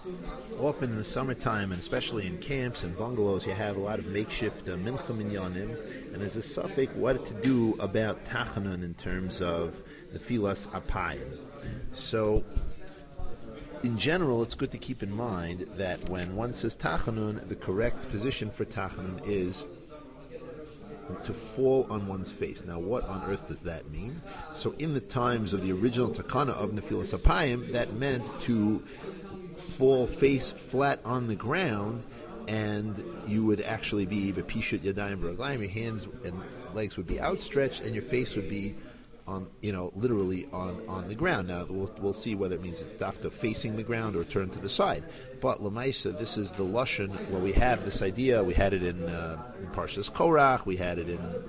Often in the summertime, and especially in camps and bungalows, you have a lot of makeshift mincha minyanim, and there's a suffix what to do about tachanun in terms of the filas apayim. So, in general, it's good to keep in mind that when one says tachanun, the correct position for tachanun is to fall on one's face. Now, what on earth does that mean? So, in the times of the original takana of nefilas apayim, that meant to fall face flat on the ground, and you would actually be bepishut yadayim v'raglayim. Your hands and legs would be outstretched, and your face would be on, literally on the ground. Now we'll see whether it means dafka facing the ground or turn to the side. But lemaisa, this is the lashon where we have this idea. We had it in Parshas Korach. We had it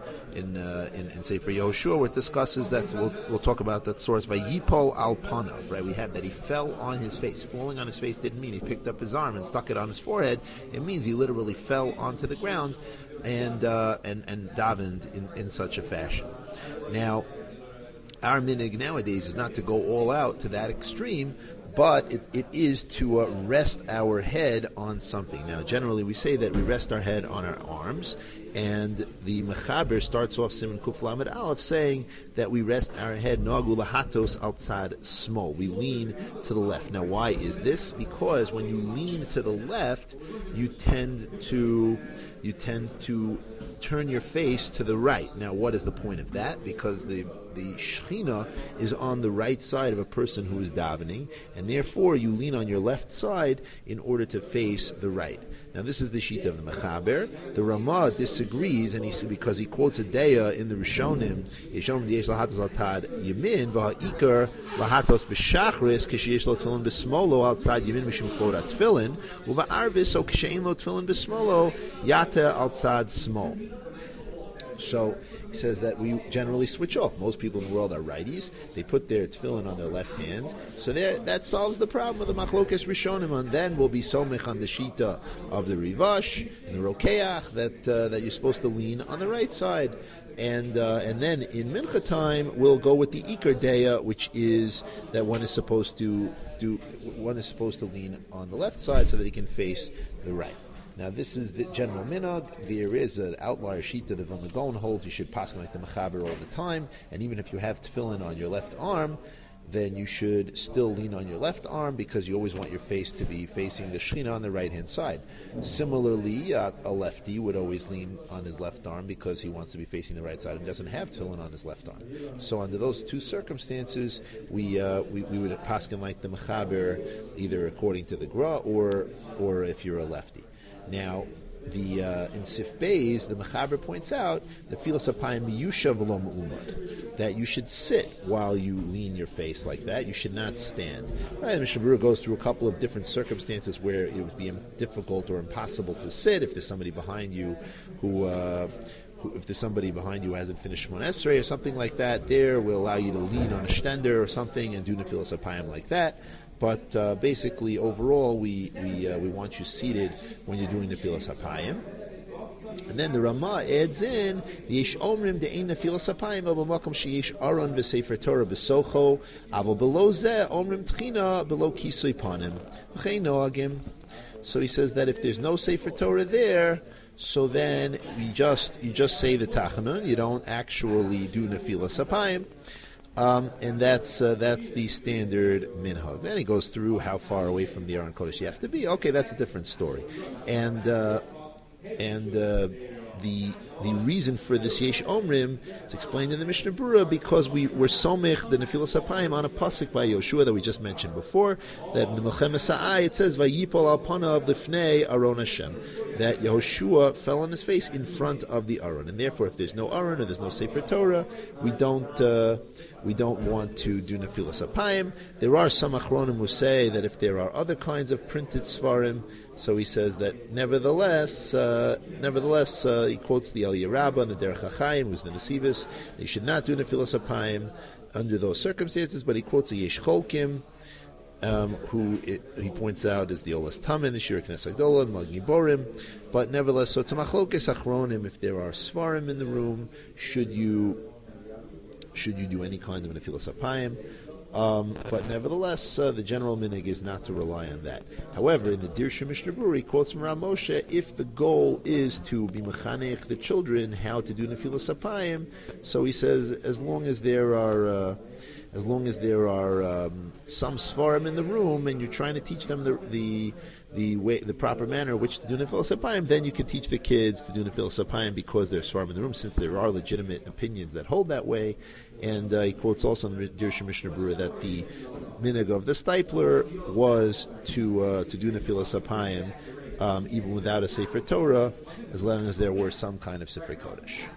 in Sefer Yehoshua, where it discusses that. We'll talk about that source. Vayipol al panav. Right? We have that he fell on his face. Falling on his face didn't mean he picked up his arm and stuck it on his forehead. It means he literally fell onto the ground and davened in such a fashion. Now, our minig nowadays is not to go all out to that extreme, but it is to rest our head on something. Now, generally, we say that we rest our head on our arms, and the Mechaber starts off Siman Kuf Lamed Aleph saying that we rest our head Nagu Lahatos outside small. We lean to the left. Now, why is this? Because when you lean to the left, you tend to turn your face to the right. Now, what is the point of that? Because the Shechina is on the right side of a person who is davening, and therefore you lean on your left side in order to face the right. Now, this is the sheet of the Mechaber. The Ramah disagrees, and because he quotes a deya in the Rishonim, Yeshom Yesh Lahatos al Tad Yemin v'Ha'ikar Lahatos b'Shachris Kisheyesh Lo Tefillin b'Smolo outside Yemin Mishum Kvod Tefillin u'Va'arvis so Kishein Lo Tefillin b'Smolo Yata outside small. So he says that we generally switch off. Most people in the world are righties. They put their tefillin on their left hand. So that solves the problem of the machlokes rishonim. And then we'll be somech on the shita of the rivash and the rokeach that you're supposed to lean on the right side. And then in mincha time we'll go with the ikar deya, which is that one is supposed to lean on the left side so that he can face the right. Now, this is the general minhag. There is an outlier sheet that the Vilna Gaon holds you should pass like the Mechaber all the time, and even if you have tefillin on your left arm, then you should still lean on your left arm because you always want your face to be facing the Shechina on the right-hand side. Similarly, a lefty would always lean on his left arm because he wants to be facing the right side and doesn't have tefillin on his left arm. So under those two circumstances, we would paskin like the Mechaber, either according to the Gra or if you're a lefty. Now, in Sif Beis, the Mechaber points out the filas apayim miyushav v'lo me'umad, that you should sit while you lean your face like that. You should not stand. Right? The Mishnah Berurah goes through a couple of different circumstances where it would be difficult or impossible to sit if there's somebody behind you who hasn't finished Shmon Esrei or something like that. There will allow you to lean on a shtender or something and do nefilas apayim like that. But basically, overall, we want you seated when you're doing the nefilas apayim. And then the Ramah adds in Yesh Omrim de'ein nefilas apayim el b'makom sheyesh aron v'sefer Torah b'socho aval below zeh Omrim tchina below kisui panim v'chein noagim. So he says that if there's no sefer Torah there, so then you just say the tachanun. You don't actually do nefilas apayim. And that's the standard minhag. Then he goes through how far away from the Aron Kodesh you have to be. Okay, that's a different story. And the reason for this Yesh Omrim is explained in the Mishnah Berurah because we're somech the Nefilas Apayim on a pasuk by Yoshua that we just mentioned before, that in the Melchemes Ha'ai it says Vayipol al panav lifnei Aron Hashem, that Yehoshua fell on his face in front of the Aron, and therefore if there's no Aron or there's no Sefer Torah, we don't want to do Nefilas Apayim. There are some Achronim who say that if there are other kinds of printed Svarim, so he says that nevertheless, he quotes the Aliyah Rabbah and the Derech HaChaim, who's the Nesivis. They should not do Nefilas Apayim under those circumstances, but he quotes a Yesh Cholkim, who he points out is the Olas Tamin, the Shir Knesset Gdolah, and Mag Giborim. But nevertheless, so it's a Machlokes Achronim. If there are Svarim in the room, should you do any kind of Nefilas Apayim? But nevertheless, the general minig is not to rely on that. However, in the Dirshu Mishnah Berurah, he quotes from Rav Moshe, if the goal is to be mechanech the children how to do nefilas apayim, so he says as long as there are some svarim in the room and you're trying to teach them the proper manner in which to do nefilas apayim, then you can teach the kids to do nefilas apayim because there's svarim in the room, since there are legitimate opinions that hold that way. And he quotes also in the Dirshu Mishnah Berurah that the minhag of the stipler was to do nefilas apayim even without a sefer Torah, as long as there were some kind of sefer kodesh.